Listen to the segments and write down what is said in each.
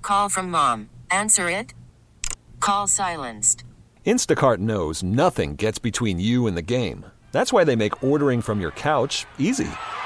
Call from mom. Answer it. Call silenced. Instacart knows nothing gets between you and the game. That's why they make ordering from your couch easy.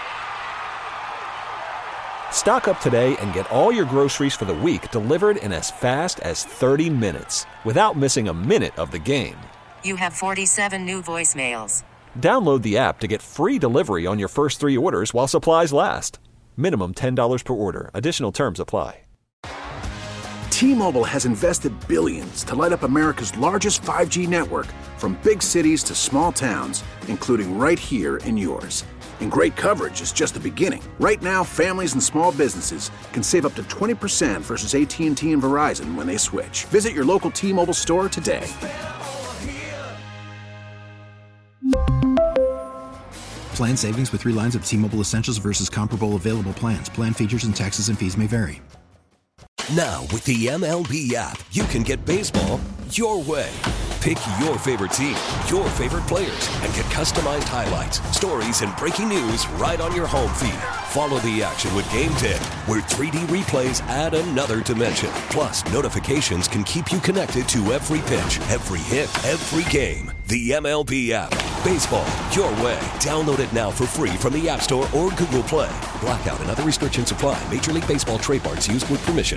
Stock up today and get all your groceries for the week delivered in as fast as 30 minutes without missing a minute of the game. You have 47 new voicemails. Download the app to get free delivery on your first 3 orders while supplies last. Minimum $10 per order. Additional terms apply. T-Mobile has invested billions to light up America's largest 5G network, from big cities to small towns, including right here in yours. And great coverage is just the beginning. Right now, families and small businesses can save up to 20% versus AT&T and Verizon when they switch. Visit your local T-Mobile store today. Plan savings with 3 lines of T-Mobile Essentials versus comparable available plans. Plan features and taxes and fees may vary. Now, with the MLB app, you can get baseball your way. Pick your favorite team, your favorite players, and get customized highlights, stories, and breaking news right on your home feed. Follow the action with Game Day, where 3D replays add another dimension. Plus, notifications can keep you connected to every pitch, every hit, every game. The MLB app. Baseball your way. Download it now for free from the App Store or Google Play. Blackout and other restrictions apply. Major League Baseball trademarks used with permission.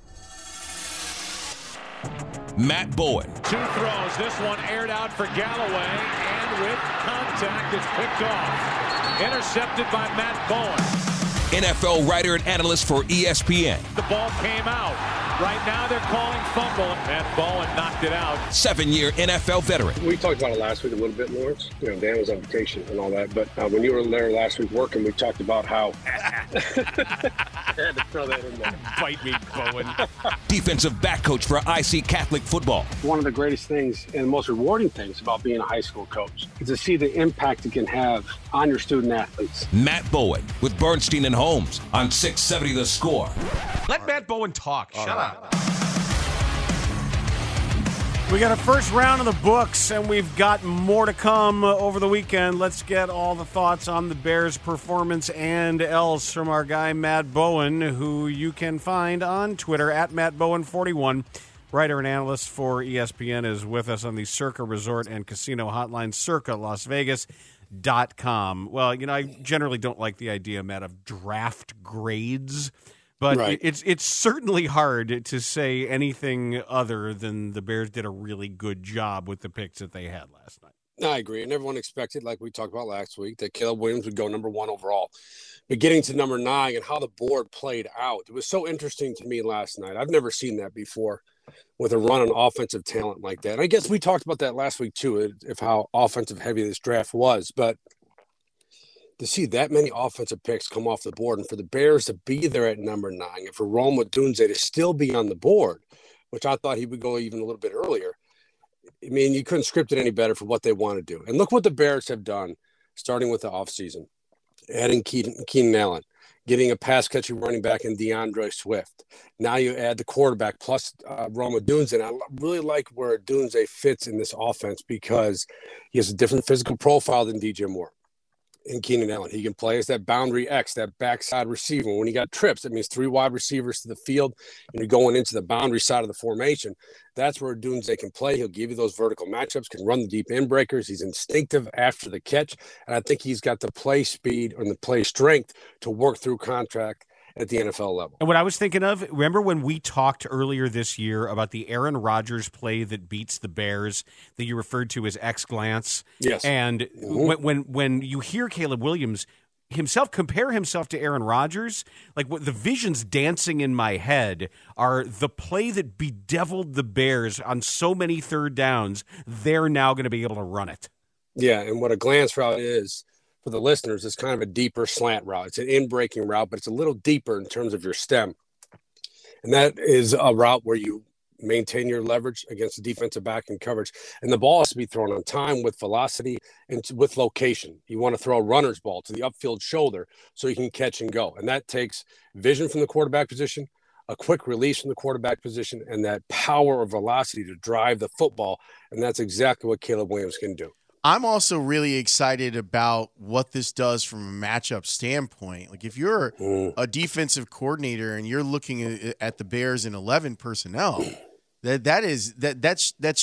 Matt Bowen. 2 throws. This one aired out for Galloway, and with contact, it's picked off. Intercepted by Matt Bowen. NFL writer and analyst for ESPN. The ball came out. Right now they're calling fumble. Matt Bowen knocked it out. 7-year NFL veteran. We talked about it last week a little bit, Lawrence. You know, Dan was on vacation and all that. But when you were there last week working, we talked about how... I had to throw that in there. Bite me, Bowen. Defensive back coach for IC Catholic football. One of the greatest things and most rewarding things about being a high school coach is to see the impact it can have on your student athletes. Matt Bowen with Bernstein and Holmes on 670 The Score. Let Matt Bowen talk. Shut up. We got a first round of the books, and we've got more to come over the weekend. Let's get all the thoughts on the Bears' performance and else from our guy Matt Bowen, who you can find on Twitter at MattBowen41. Writer and analyst for ESPN is with us on the Circa Resort and Casino Hotline, CircaLasVegas.com. Well, you know, I generally don't like the idea, Matt, of draft grades. But right. It's certainly hard to say anything other than the Bears did a really good job with the picks that they had last night. I agree. And everyone expected, like we talked about last week, that Caleb Williams would go number 1 overall. But getting to number 9 and how the board played out, it was so interesting to me last night. I've never seen that before with a run on offensive talent like that. And I guess we talked about that last week too, of how offensive heavy this draft was. But to see that many offensive picks come off the board and for the Bears to be there at number 9 and for Rome Odunze to still be on the board, which I thought he would go even a little bit earlier. I mean, you couldn't script it any better for what they want to do. And look what the Bears have done, starting with the offseason, adding Keenan Allen, getting a pass-catching running back in DeAndre Swift. Now you add the quarterback plus Rome Odunze. And I really like where Odunze fits in this offense because he has a different physical profile than DJ Moore. And Keenan Allen, he can play as that boundary X, that backside receiver. When he got trips, that means 3 wide receivers to the field, and you're going into the boundary side of the formation. That's where Odunze can play. He'll give you those vertical matchups, can run the deep end breakers. He's instinctive after the catch, and I think he's got the play speed and the play strength to work through contract at the NFL level. And what I was thinking of, remember when we talked earlier this year about the Aaron Rodgers play that beats the Bears that you referred to as X-Glance? Yes. And when you hear Caleb Williams himself compare himself to Aaron Rodgers, like what the visions dancing in my head are the play that bedeviled the Bears on so many third downs, they're now going to be able to run it. Yeah, and what a glance route is, for the listeners, it's kind of a deeper slant route. It's an in-breaking route, but it's a little deeper in terms of your stem. And that is a route where you maintain your leverage against the defensive back in coverage. And the ball has to be thrown on time with velocity and with location. You want to throw a runner's ball to the upfield shoulder so you can catch and go. And that takes vision from the quarterback position, a quick release from the quarterback position, and that power or velocity to drive the football. And that's exactly what Caleb Williams can do. I'm also really excited about what this does from a matchup standpoint. Like if you're a defensive coordinator and you're looking at the Bears in 11 personnel, that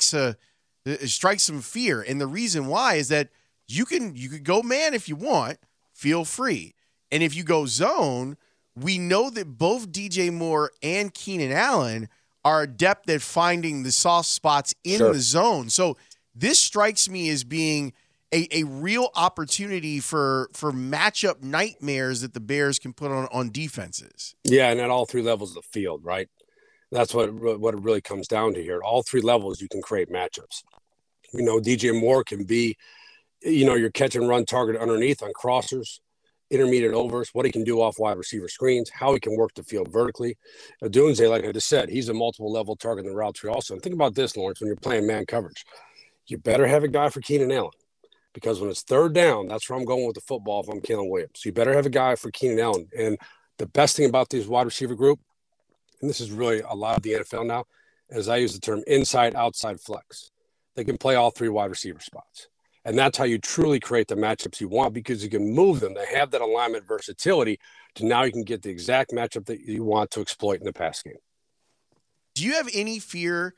strikes some fear. And the reason why is that you could go man if you want, feel free. And if you go zone, we know that both DJ Moore and Keenan Allen are adept at finding the soft spots in the zone. So this strikes me as being a real opportunity for matchup nightmares that the Bears can put on defenses. Yeah, and at all three levels of the field, right? That's what it really comes down to here. At all three levels, you can create matchups. DJ Moore can be, your catch and run target underneath on crossers, intermediate overs, what he can do off wide receiver screens, how he can work the field vertically. Odunze, like I just said, he's a multiple level target in the route tree also. And think about this, Lawrence, when you're playing man coverage. You better have a guy for Keenan Allen, because when it's third down, that's where I'm going with the football if I'm Kalen Williams. You better have a guy for Keenan Allen. And the best thing about this wide receiver group, and this is really a lot of the NFL now, as I use the term inside-outside flex. They can play all three wide receiver spots. And that's how you truly create the matchups you want, because you can move them. They have that alignment versatility to now you can get the exact matchup that you want to exploit in the pass game. Do you have any fear?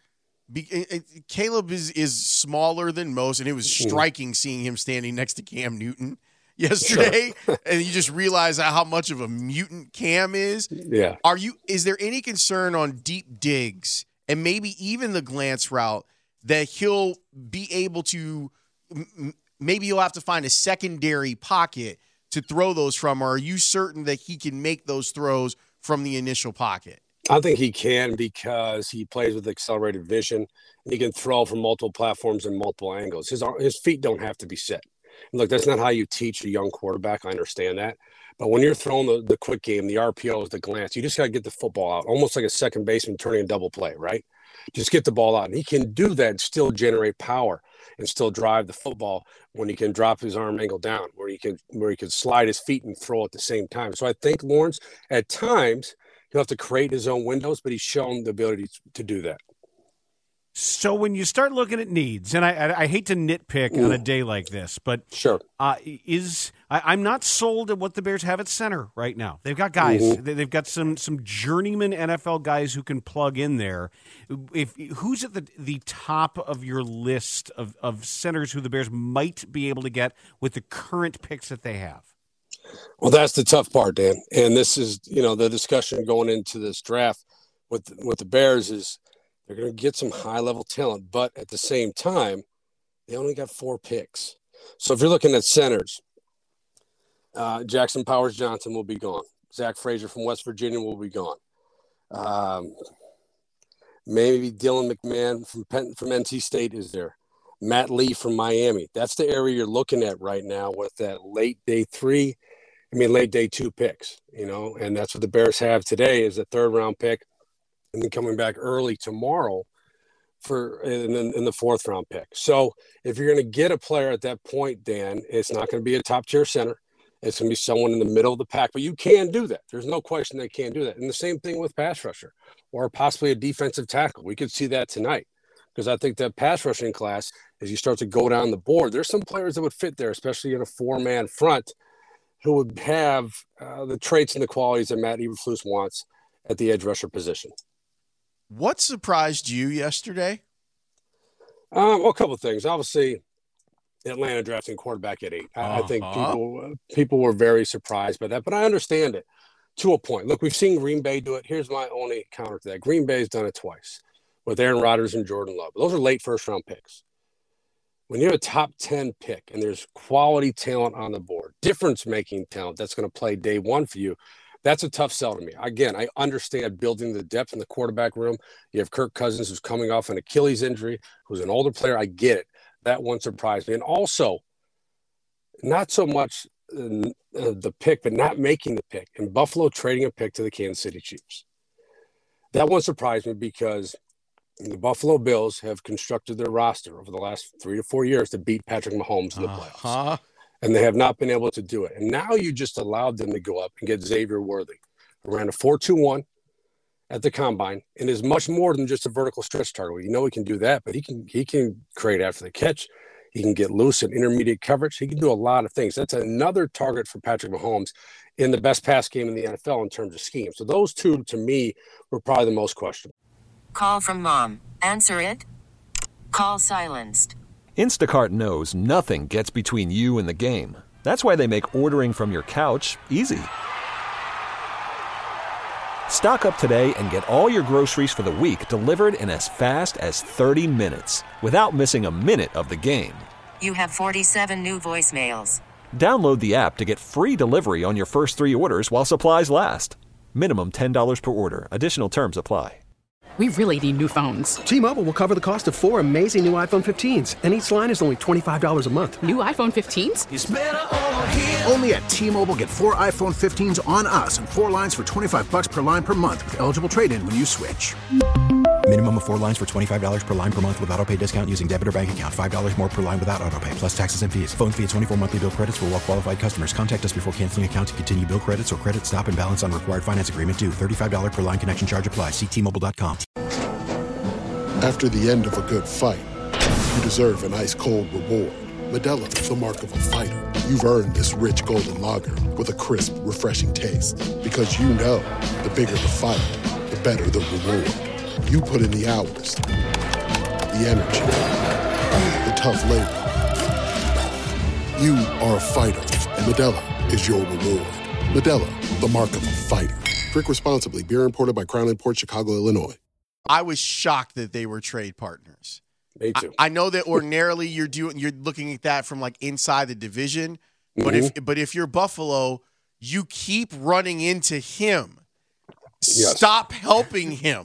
Caleb is smaller than most, and it was striking seeing him standing next to Cam Newton yesterday. Sure. And you just realize how much of a mutant Cam is. Yeah. Is there any concern on deep digs and maybe even the glance route that he'll be able to maybe you'll have to find a secondary pocket to throw those from, or are you certain that he can make those throws from the initial pocket? I think he can, because he plays with accelerated vision, and he can throw from multiple platforms and multiple angles. His feet don't have to be set. And look, that's not how you teach a young quarterback. I understand that. But when you're throwing the quick game, the RPOs, the glance, you just got to get the football out, almost like a second baseman turning a double play, right? Just get the ball out. And he can do that and still generate power and still drive the football when he can drop his arm angle down, where he can slide his feet and throw at the same time. So I think Lawrence, at times, he'll have to create his own windows, but he's shown the ability to do that. So when you start looking at needs, and I hate to nitpick on a day like this, but sure, I'm not sold at what the Bears have at center right now. They've got guys. They've got some journeyman NFL guys who can plug in there. Who's at the top of your list of centers who the Bears might be able to get with the current picks that they have? Well, that's the tough part, Dan. And this is, the discussion going into this draft with the Bears is they're going to get some high-level talent, but at the same time, they only got 4 picks. So if you're looking at centers, Jackson Powers-Johnson will be gone. Zach Frazier from West Virginia will be gone. Maybe Dylan McMahon from NC State is there. Matt Lee from Miami. That's the area you're looking at right now with that late day 2 picks, and that's what the Bears have today is a 3rd-round pick, and then coming back early tomorrow in the 4th-round pick. So if you're going to get a player at that point, Dan, it's not going to be a top-tier center. It's going to be someone in the middle of the pack, but you can do that. There's no question they can do that. And the same thing with pass rusher or possibly a defensive tackle. We could see that tonight, because I think that pass rushing class, as you start to go down the board, there's some players that would fit there, especially in a 4-man front, who would have the traits and the qualities that Matt Eberflus wants at the edge rusher position. What surprised you yesterday? Well, a couple of things. Obviously, Atlanta drafting quarterback at 8. I think people were very surprised by that, but I understand it to a point. Look, we've seen Green Bay do it. Here's my only counter to that. Green Bay's done it twice with Aaron Rodgers and Jordan Love. Those are late 1st-round picks. When you have a top 10 pick and there's quality talent on the board, difference-making talent that's going to play day 1 for you, that's a tough sell to me. Again, I understand building the depth in the quarterback room. You have Kirk Cousins, who's coming off an Achilles injury, who's an older player. I get it. That one surprised me. And also, not so much the pick, but not making the pick. And Buffalo trading a pick to the Kansas City Chiefs. That one surprised me, because the Buffalo Bills have constructed their roster over the last 3 to 4 years to beat Patrick Mahomes in the playoffs. And they have not been able to do it. And now you just allowed them to go up and get Xavier Worthy, who ran a 4.21 at the combine, and is much more than just a vertical stretch target. You know he can do that, but he can create after the catch. He can get loose in intermediate coverage. He can do a lot of things. That's another target for Patrick Mahomes in the best pass game in the NFL in terms of scheme. So those two, to me, were probably the most questionable. Call from mom. Answer it. Call silenced. Instacart knows nothing gets between you and the game. That's why they make ordering from your couch easy. Stock up today and get all your groceries for the week delivered in as fast as 30 minutes without missing a minute of the game. You have 47 new voicemails. Download the app to get free delivery on your first 3 orders while supplies last. Minimum $10 per order. Additional terms apply. We really need new phones. T-Mobile will cover the cost of 4 amazing new iPhone 15s, and each line is only $25 a month. New iPhone 15s? It's better over here. Only at T-Mobile, get 4 iPhone 15s on us and 4 lines for $25 per line per month with eligible trade-in when you switch. Minimum of 4 lines for $25 per line per month with autopay discount using debit or bank account. $5 more per line without autopay, plus taxes and fees. Phone fee at 24 monthly bill credits for well-qualified customers. Contact us before canceling account to continue bill credits or credit stop and balance on required finance agreement due. $35 per line connection charge applies. See T-Mobile.com. After the end of a good fight, you deserve an ice-cold reward. Modelo, the mark of a fighter. You've earned this rich golden lager with a crisp, refreshing taste. Because you know, the bigger the fight, the better the reward. You put in the hours, the energy, the tough labor. You are a fighter, and Modelo is your reward. Modelo, the mark of a fighter. Drink responsibly. Beer imported by Crown Imports, Chicago, Illinois. I was shocked that they were trade partners. Me too. I know that ordinarily you're looking at that from like inside the division, but if you're Buffalo, you keep running into him. Yes. Stop helping him.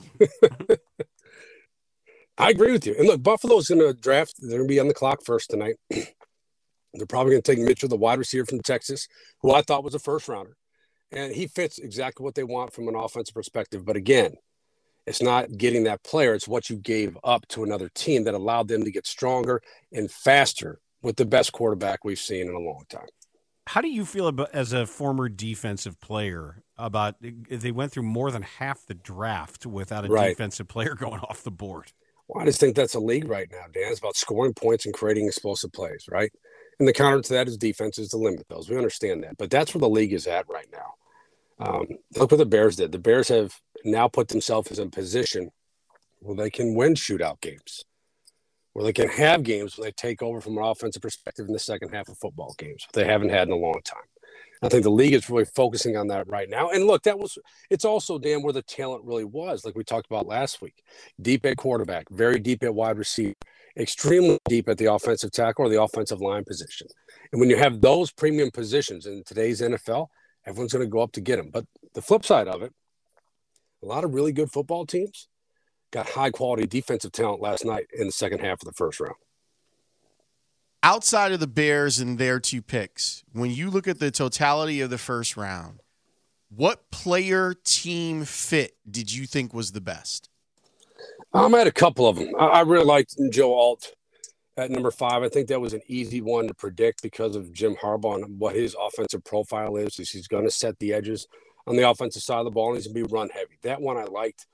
I agree with you. And look, Buffalo's going to draft. They're going to be on the clock first tonight. They're probably going to take Mitchell, the wide receiver from Texas, who I thought was a first rounder. And he fits exactly what they want from an offensive perspective. But again, it's not getting that player. It's what you gave up to another team that allowed them to get stronger and faster with the best quarterback we've seen in a long time. How do you feel about, as a former defensive player, about they went through more than half the draft without a defensive player going off the board? Well, I just think that's a league right now, Dan. It's about scoring points and creating explosive plays, right? And the counter to that is defense is to limit those. We understand that. But that's where the league is at right now. Look what the Bears did. The Bears have now put themselves in a position where they can win shootout games, where they can have games where they take over from an offensive perspective in the second half of football games they haven't had in a long time. I think the league is really focusing on that right now. And look, it's also, Dan, where the talent really was, like we talked about last week. Deep at quarterback, very deep at wide receiver, extremely deep at the offensive tackle or the offensive line position. And when you have those premium positions in today's NFL, everyone's going to go up to get them. But the flip side of it, a lot of really good football teams got high-quality defensive talent last night in the second half of the first round. Outside of the Bears and their 2 picks, when you look at the totality of the first round, what player team fit did you think was the best? I had a couple of them. I really liked Joe Alt at number 5. I think that was an easy one to predict because of Jim Harbaugh and what his offensive profile is. He's going to set the edges on the offensive side of the ball, and he's going to be run heavy. That one I liked.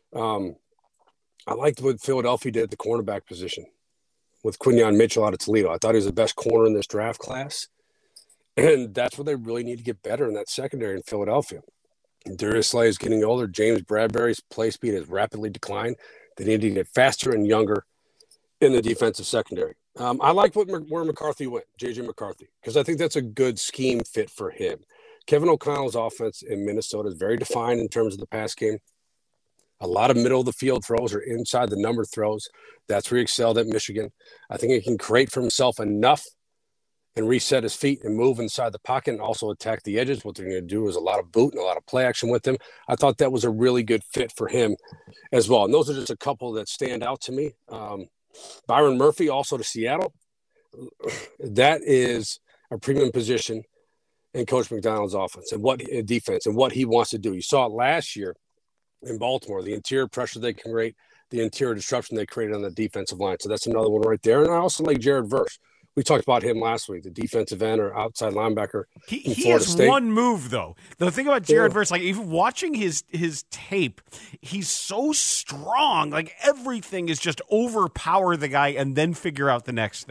I liked what Philadelphia did at the cornerback position with Quinyon Mitchell out of Toledo. I thought he was the best corner in this draft class. And that's where they really need to get better in that secondary in Philadelphia. Darius Slay is getting older. James Bradbury's play speed has rapidly declined. They need to get faster and younger in the defensive secondary. I like where McCarthy went, J.J. McCarthy, because I think that's a good scheme fit for him. Kevin O'Connell's offense in Minnesota is very defined in terms of the pass game. A lot of middle-of-the-field throws or inside the number throws. That's where he excelled at Michigan. I think he can create for himself enough and reset his feet and move inside the pocket and also attack the edges. What they're going to do is a lot of boot and a lot of play action with him. I thought that was a really good fit for him as well. And those are just a couple that stand out to me. Byron Murphy, also to Seattle. That is a premium position in Coach McDonald's offense and defense and what he wants to do. You saw it last year in Baltimore, the interior pressure they can create, the interior disruption they created on the defensive line. So that's another one right there. And I also like Jared Verse. We talked about him last week, the defensive end or outside linebacker. He has one move, though. The thing about Jared Verse, like even watching his tape, he's so strong. Like everything is just overpower the guy and then figure out the next thing.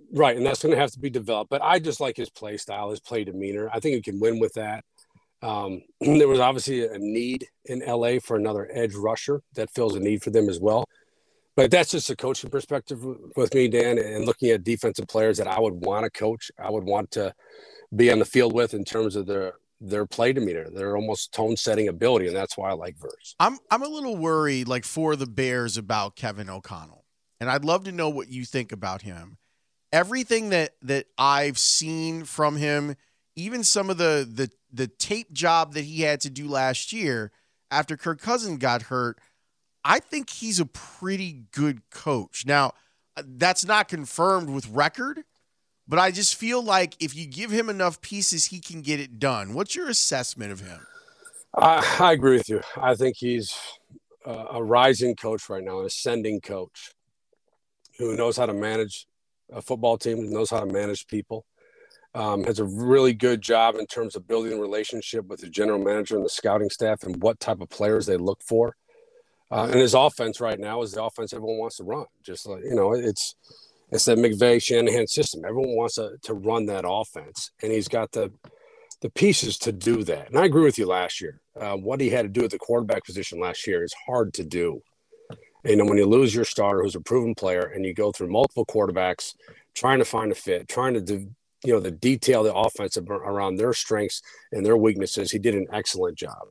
Right, and that's going to have to be developed. But I just like his play style, his play demeanor. I think he can win with that. There was obviously a need in LA for another edge rusher that fills a need for them as well. But that's just a coaching perspective with me, Dan, and looking at defensive players that I would want to coach, I would want to be on the field with in terms of their play demeanor, their almost tone-setting ability, and that's why I like Verse. I'm a little worried, like, for the Bears about Kevin O'Connell, and I'd love to know what you think about him. Everything that I've seen from him, even some of the tape job that he had to do last year after Kirk Cousins got hurt, I think he's a pretty good coach. Now, that's not confirmed with record, but I just feel like if you give him enough pieces, he can get it done. What's your assessment of him? I agree with you. I think he's a rising coach right now, an ascending coach who knows how to manage a football team, knows how to manage people, has a really good job in terms of building a relationship with the general manager and the scouting staff and what type of players they look for. And his offense right now is the offense everyone wants to run. Just like, it's that McVay-Shanahan system. Everyone wants to run that offense, and he's got the pieces to do that. And I agree with you last year. What he had to do at the quarterback position last year is hard to do. And when you lose your starter, who's a proven player, and you go through multiple quarterbacks trying to find a fit, trying to the detail the offense around their strengths and their weaknesses, he did an excellent job.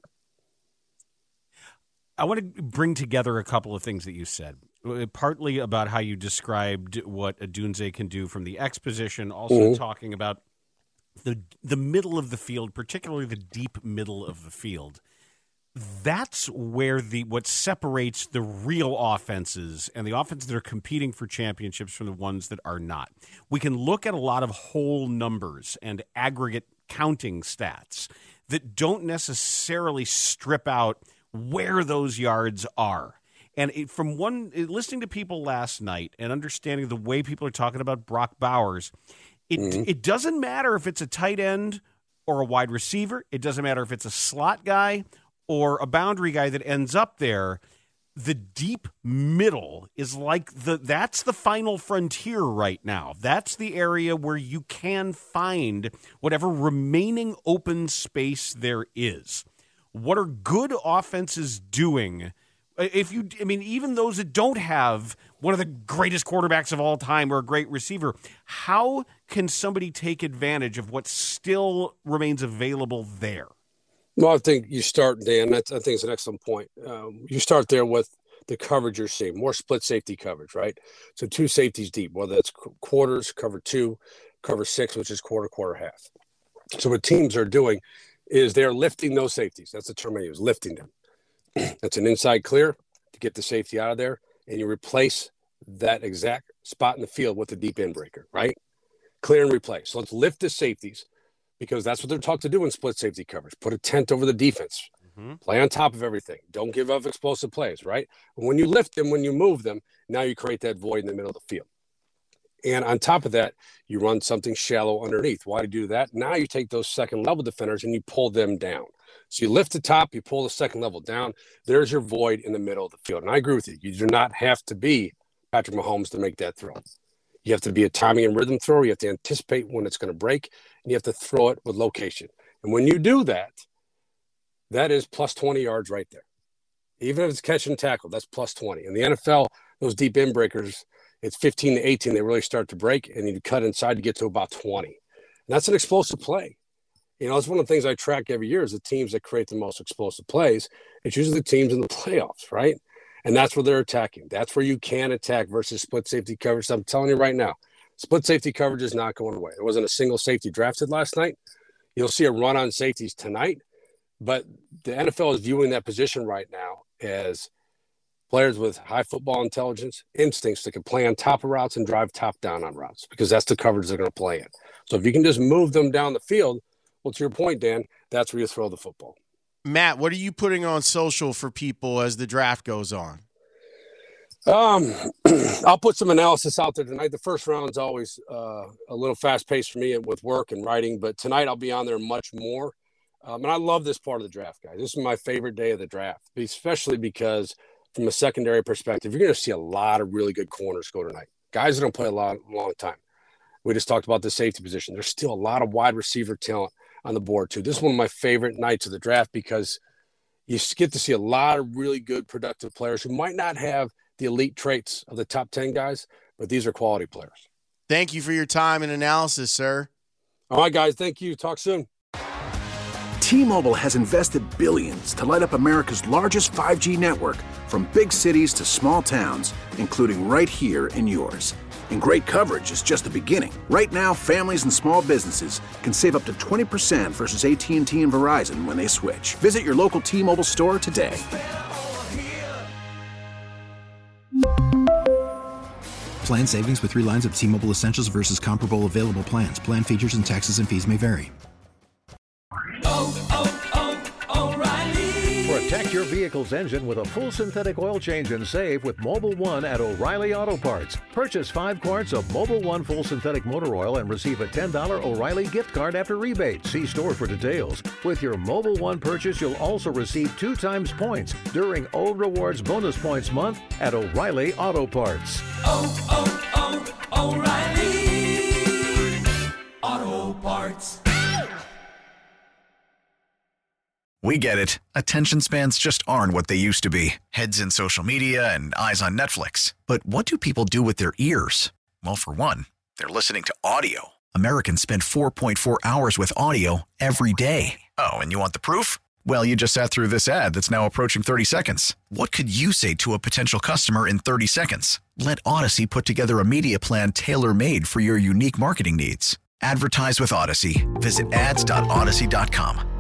I want to bring together a couple of things that you said, partly about how you described what Odunze can do from the X position, also talking about the middle of the field, particularly the deep middle of the field. That's where what separates the real offenses and the offenses that are competing for championships from the ones that are not. We can look at a lot of whole numbers and aggregate counting stats that don't necessarily strip out where those yards are. And listening to people last night and understanding the way people are talking about Brock Bowers, it doesn't matter if it's a tight end or a wide receiver. It doesn't matter if it's a slot guy or a boundary guy that ends up there. The deep middle is that's the final frontier right now. That's the area where you can find whatever remaining open space there is. What are good offenses doing? Even those that don't have one of the greatest quarterbacks of all time or a great receiver, how can somebody take advantage of what still remains available there? Well, I think you start, Dan, I think it's an excellent point. You start there with the coverage you're seeing, more split safety coverage, right? So 2 safeties deep, whether it's quarters, cover 2, cover 6, which is quarter, half. So what teams are doing is they're lifting those safeties. That's the term I use, lifting them. That's an inside clear to get the safety out of there, and you replace that exact spot in the field with a deep end breaker, right? Clear and replace. So let's lift the safeties because that's what they're taught to do in split safety coverage. Put a tent over the defense. Play on top of everything. Don't give up explosive plays, right? When you lift them, when you move them, now you create that void in the middle of the field. And on top of that, you run something shallow underneath. Why do you do that? Now you take those second-level defenders and you pull them down. So you lift the top, you pull the second level down. There's your void in the middle of the field. And I agree with you. You do not have to be Patrick Mahomes to make that throw. You have to be a timing and rhythm thrower. You have to anticipate when it's going to break, and you have to throw it with location. And when you do that, that is plus 20 yards right there. Even if it's catch and tackle, that's plus 20. In the NFL, those deep end breakers, it's 15 to 18. They really start to break, and you cut inside to get to about 20. And that's an explosive play. It's one of the things I track every year is the teams that create the most explosive plays. It's usually the teams in the playoffs, right? And that's where they're attacking. That's where you can attack versus split safety coverage. I'm telling you right now, split safety coverage is not going away. There wasn't a single safety drafted last night. You'll see a run on safeties tonight, but the NFL is viewing that position right now as players with high football intelligence, instincts that can play on top of routes and drive top down on routes because that's the coverage they're going to play in. So if you can just move them down the field, well, to your point, Dan, that's where you throw the football. Matt, what are you putting on social for people as the draft goes on? I'll put some analysis out there tonight. The first round's always a little fast-paced for me with work and writing, but tonight I'll be on there much more. And I love this part of the draft, guys. This is my favorite day of the draft, especially because from a secondary perspective, you're going to see a lot of really good corners go tonight. Guys that don't play a long time. We just talked about the safety position. There's still a lot of wide receiver talent on the board too. This is one of my favorite nights of the draft because you get to see a lot of really good, productive players who might not have the elite traits of the top 10 guys, but these are quality players. Thank you for your time and analysis, sir. All right, guys. Thank you. Talk soon. T-Mobile has invested billions to light up America's largest 5G network, from big cities to small towns, including right here in yours. And great coverage is just the beginning. Right now, families and small businesses can save up to 20% versus AT&T and Verizon when they switch. Visit your local T-Mobile store today. Plan savings with 3 lines of T-Mobile Essentials versus comparable available plans. Plan features and taxes and fees may vary. Protect your vehicle's engine with a full synthetic oil change and save with Mobil 1 at O'Reilly Auto Parts. Purchase 5 quarts of Mobil 1 full synthetic motor oil and receive a $10 O'Reilly gift card after rebate. See store for details. With your Mobil 1 purchase, you'll also receive 2 times points during O Rewards Bonus Points Month at O'Reilly Auto Parts. O'Reilly Auto Parts. We get it. Attention spans just aren't what they used to be. Heads in social media and eyes on Netflix. But what do people do with their ears? Well, for one, they're listening to audio. Americans spend 4.4 hours with audio every day. Oh, and you want the proof? Well, you just sat through this ad that's now approaching 30 seconds. What could you say to a potential customer in 30 seconds? Let Odyssey put together a media plan tailor-made for your unique marketing needs. Advertise with Odyssey. Visit ads.odyssey.com.